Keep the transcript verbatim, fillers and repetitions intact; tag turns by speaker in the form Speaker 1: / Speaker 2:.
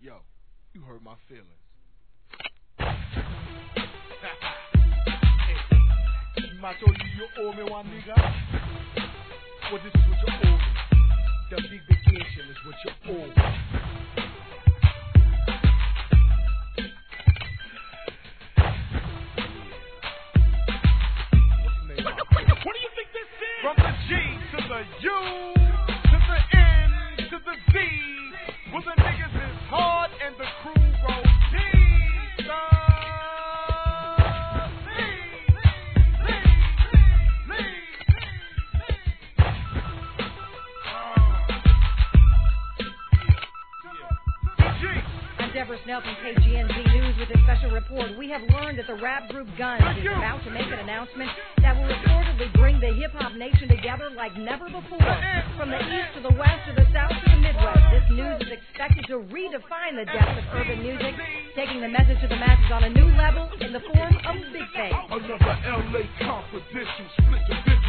Speaker 1: Yo, you hurt my feelings. Macho, you owe me one nigga. Well, this is what you owe me. The big vacation is what you owe me. What do you think this is? From the G to the U to the N to the Z. Well, the niggas is hard and the crew rolls deep.
Speaker 2: Deborah Snell from K G N Z News with a special report. We have learned that the rap group Guns is about to make an announcement that will reportedly bring the hip-hop nation together like never before. From the east to the west to the south to the Midwest, this news is expected to redefine the depth of urban music, taking the message to the masses on a new level in the form of big things.
Speaker 1: Another L A confidential split the